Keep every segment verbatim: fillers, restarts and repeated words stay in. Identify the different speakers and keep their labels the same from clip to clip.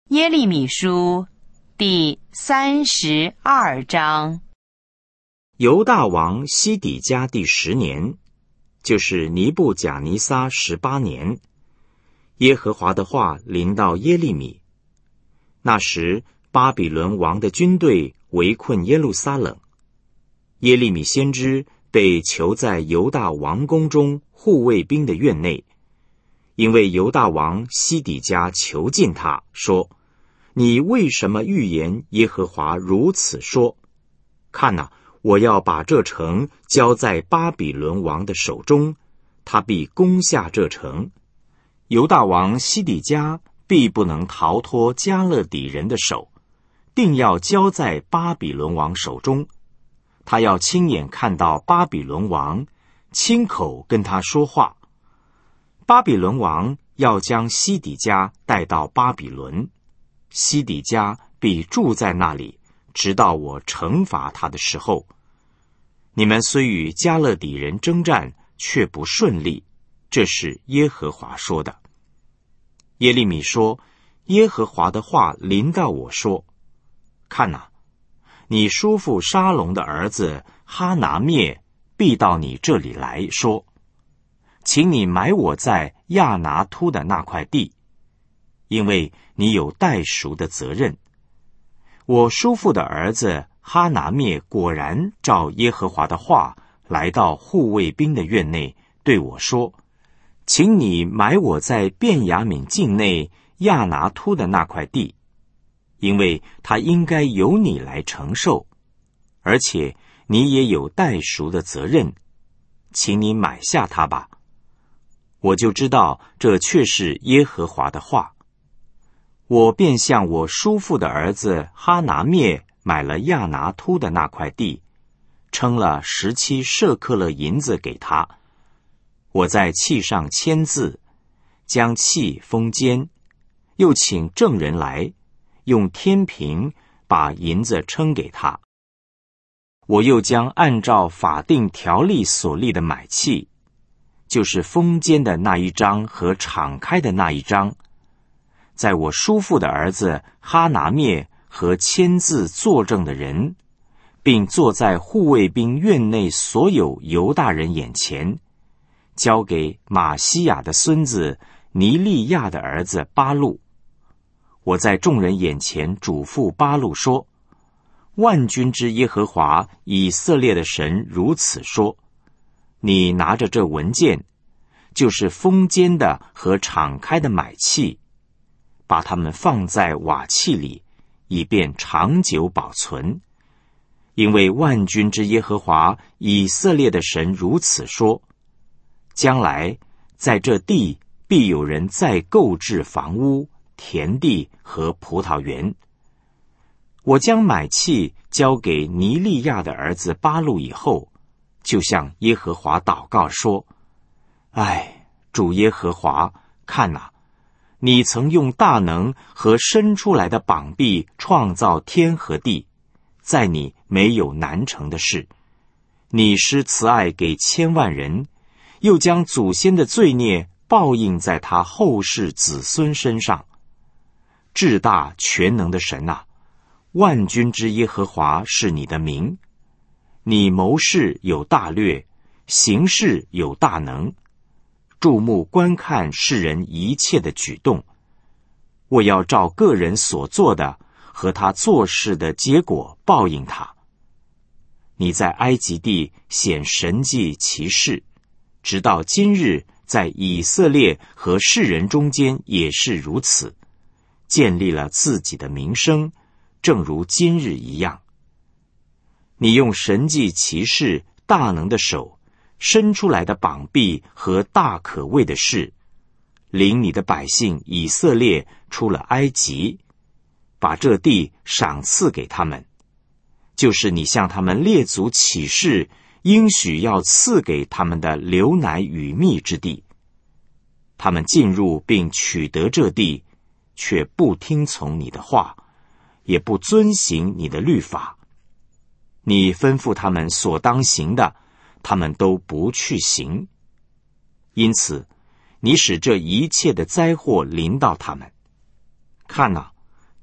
Speaker 1: 耶利米书第三十二章。
Speaker 2: 犹大王西底家第十年，就是尼布甲尼撒十八年，耶和华的话临到耶利米。那时巴比伦王的军队围困耶路撒冷，耶利米先知被囚在犹大王宫中护卫兵的院内，因为犹大王西底家囚禁他，说：你为什么预言耶和华如此说？看哪，我要把这城交在巴比伦王的手中，他必攻下这城。犹大王西底家必不能逃脱加勒底人的手，定要交在巴比伦王手中。他要亲眼看到巴比伦王，亲口跟他说话。巴比伦王要将西底家带到巴比伦，西底家必住在那里，直到我惩罚他的时候。你们虽与加勒底人征战，却不顺利，这是耶和华说的。耶利米说：耶和华的话临到我说，看哪，你叔父沙龙的儿子哈拿灭必到你这里来说，请你买我在亚拿突的那块地，因为你有代赎的责任。我叔父的儿子哈拿灭果然照耶和华的话来到护卫兵的院内，对我说：请你买我在便雅悯境内亚拿突的那块地，因为它应该由你来承受，而且你也有代赎的责任，请你买下它吧。我就知道这确是耶和华的话。我便向我叔父的儿子哈拿灭买了亚拿突的那块地，称了十七舍克勒银子给他。我在契上签字，将契封缄，又请证人来，用天平把银子称给他。我又将按照法定条例所立的买契，就是封缄的那一章和敞开的那一章，在我叔父的儿子哈拿灭和签字作证的人，并坐在护卫兵院内所有犹大人眼前，交给马西亚的孙子尼利亚的儿子巴路。我在众人眼前嘱咐巴路说：万军之耶和华以色列的神如此说，你拿着这文件，就是封缄的和敞开的买契，把它们放在瓦器里，以便长久保存。因为万军之耶和华以色列的神如此说，将来在这地必有人再购置房屋、田地和葡萄园。我将买契交给尼利亚的儿子巴路以后，就向耶和华祷告说：唉，主耶和华，看哪，你曾用大能和伸出来的膀臂创造天和地，在你没有难成的事。你施慈爱给千万人，又将祖先的罪孽报应在他后世子孙身上。至大全能的神啊，万军之耶和华是你的名。你谋事有大略，行事有大能，注目观看世人一切的举动。我要照个人所做的和他做事的结果报应他。你在埃及地显神迹奇事，直到今日在以色列和世人中间也是如此，建立了自己的名声，正如今日一样。你用神迹奇事、大能的手、伸出来的膀臂和大可畏的事，领你的百姓以色列出了埃及，把这地赏赐给他们，就是你向他们列祖起誓应许要赐给他们的流奶与蜜之地。他们进入并取得这地，却不听从你的话，也不遵行你的律法。你吩咐他们所当行的，他们都不去行。因此，你使这一切的灾祸临到他们。看哪，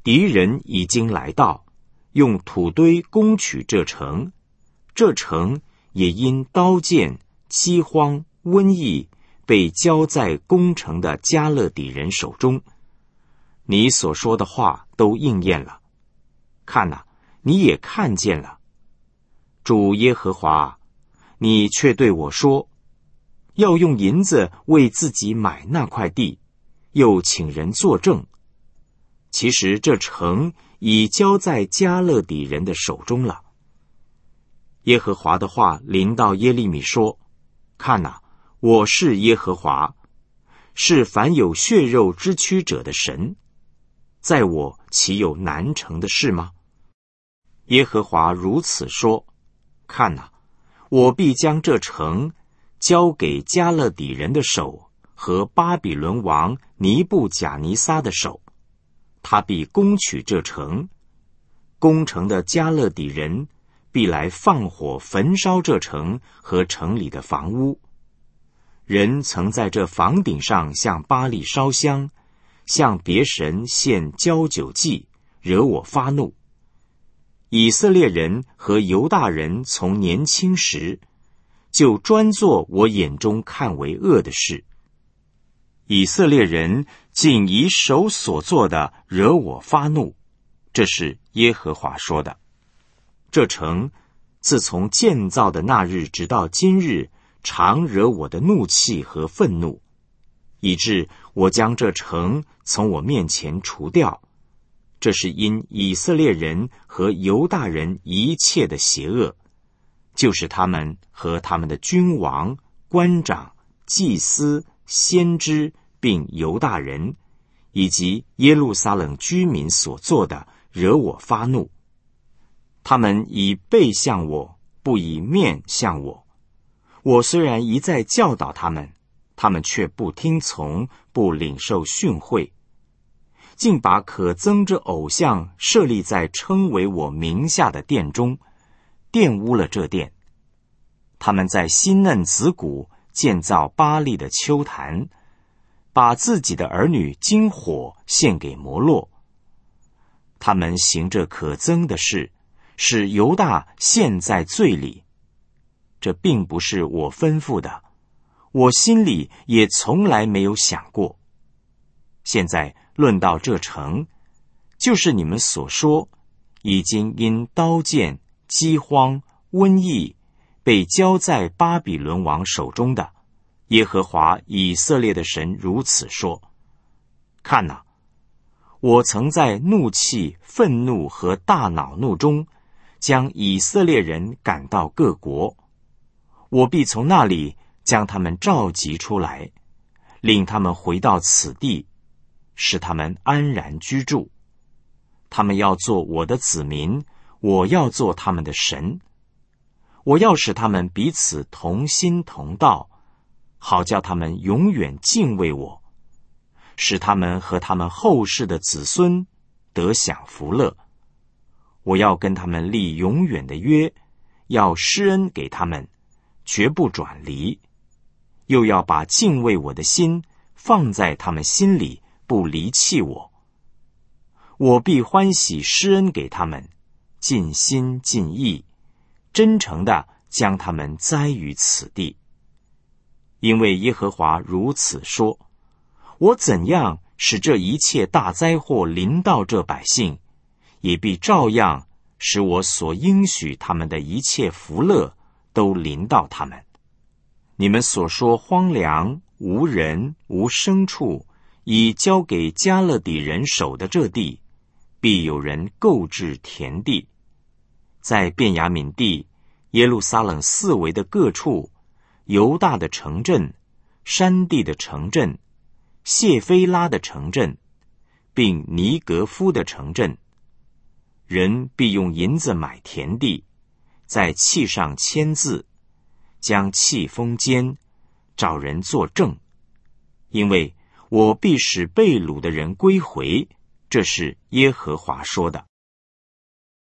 Speaker 2: 敌人已经来到，用土堆攻取这城，这城也因刀剑、饥荒、瘟疫被交在攻城的加勒底人手中。你所说的话都应验了，看哪，你也看见了。主耶和华，你却对我说，要用银子为自己买那块地，又请人作证。其实这城已交在加勒底人的手中了。耶和华的话临到耶利米说，看哪，我是耶和华，是凡有血肉之躯者的神，在我岂有难成的事吗？耶和华如此说，看哪，我必将这城交给加勒底人的手和巴比伦王尼布甲尼撒的手，他必攻取这城，攻城的加勒底人必来放火焚烧这城和城里的房屋。人曾在这房顶上向巴力烧香，向别神献交酒祭，惹我发怒。以色列人和犹大人从年轻时就专做我眼中看为恶的事。以色列人竟以手所做的惹我发怒，这是耶和华说的。这城自从建造的那日直到今日，常惹我的怒气和愤怒，以致我将这城从我面前除掉。这是因以色列人和犹大人一切的邪恶，就是他们和他们的君王、官长、祭司、先知，并犹大人，以及耶路撒冷居民所做的，惹我发怒。他们以背向我，不以面向我。我虽然一再教导他们，他们却不听从，不领受训诲，竟把可憎之偶像设立在称为我名下的殿中，玷污了这殿。他们在新嫩子谷建造巴力的丘坛，把自己的儿女经火献给摩洛。他们行这可憎的事，使犹大陷在罪里。这并不是我吩咐的，我心里也从来没有想过。现在论到这城，就是你们所说，已经因刀剑、饥荒、瘟疫被交在巴比伦王手中的。耶和华以色列的神如此说，看哪，我曾在怒气、愤怒和大恼怒中将以色列人赶到各国，我必从那里将他们召集出来，令他们回到此地，使他们安然居住。他们要做我的子民，我要做他们的神。我要使他们彼此同心同道，好叫他们永远敬畏我，使他们和他们后世的子孙得享福乐。我要跟他们立永远的约，要施恩给他们，绝不转离，又要把敬畏我的心放在他们心里，不离弃我。我必欢喜施恩给他们，尽心尽意，真诚地将他们栽于此地。因为耶和华如此说，我怎样使这一切大灾祸临到这百姓，也必照样使我所应许他们的一切福乐都临到他们。你们所说荒凉、无人、无牲畜，已交给加勒底人手的这地，必有人购置田地。在便雅悯地、耶路撒冷四围的各处，犹大的城镇、山地的城镇、谢菲拉的城镇，并尼格夫的城镇，人必用银子买田地，在契上签字，将契封缄，找人作证。因为我必使被掳的人归回，这是耶和华说的。